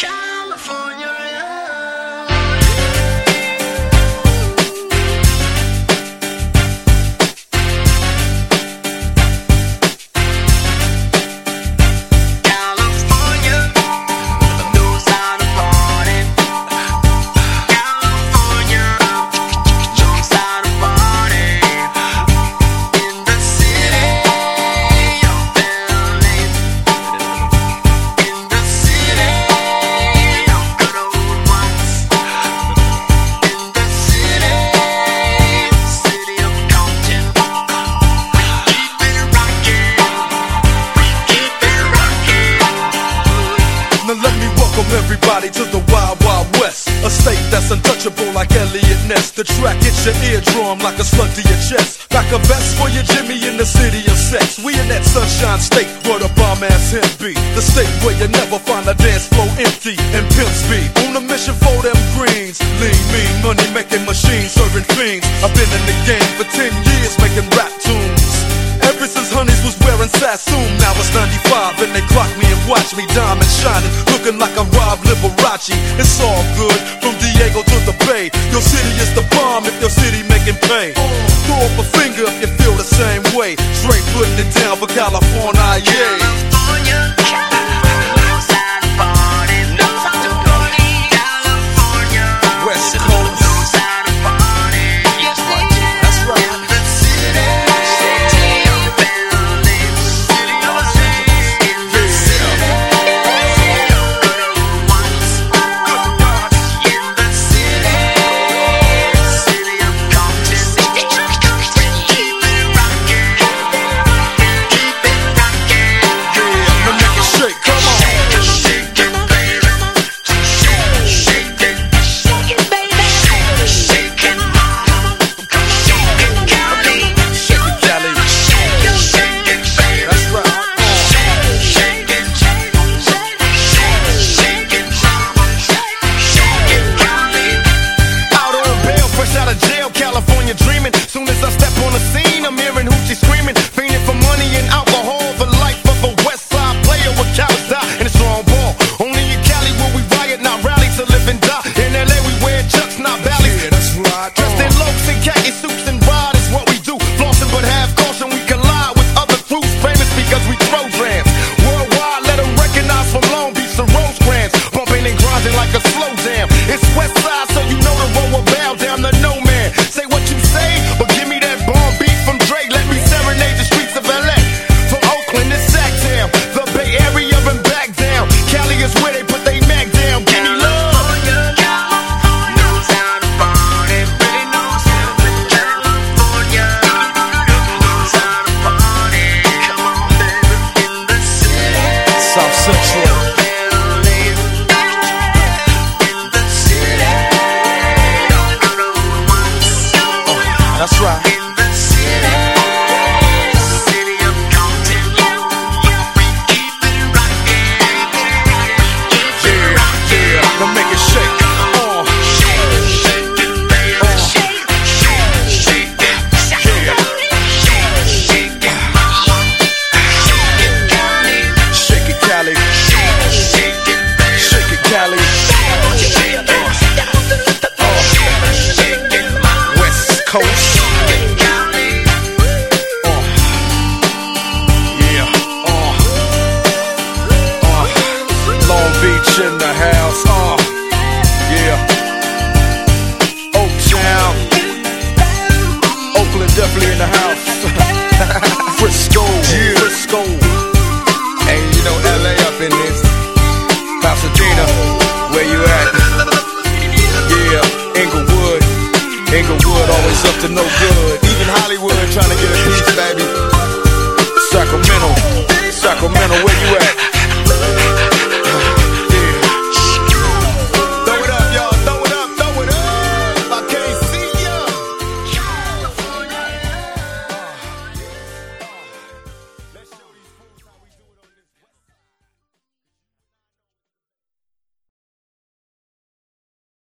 Everybody to the Wild Wild West, a state that's untouchable like Elliot Ness. The track hits your eardrum like a slug to your chest. Back a vest for your Jimmy in the city of sex. We in that sunshine state where the bomb ass him be. The state where you never find a dance floor empty and pimp speed. On a mission for them greens. Lean, mean, money making machines, serving fiends. I've been in the game for 10 years making rap tunes. Ever since Honeys was wearing Sassoon, now it's 95 and they clock me and watch me diamond shining, looking like a Rob Liberace. It's all good, from Diego to the Bay. Your city is the bomb if your city making pay. Throw up a finger if you feel the same way. Straight putting it down for California, yeah. West Coast. That's right. In the city, city of Compton, we keep it rocking. Yeah, yeah, now make it shake. Shake it, baby. Shake it, shake it, shake it, mama. Shake it, Cali. Shake it, Cali. Shake it, baby. Shake it, Cali. Shake it, West Coast. In the house, yeah. Oaktown, Oakland definitely in the house. Frisco, yeah. Frisco, and you know LA up in this. Pasadena, where you at? Yeah, Inglewood, always up to no good. Even Hollywood trying to get a piece, baby. Sacramento, where you at?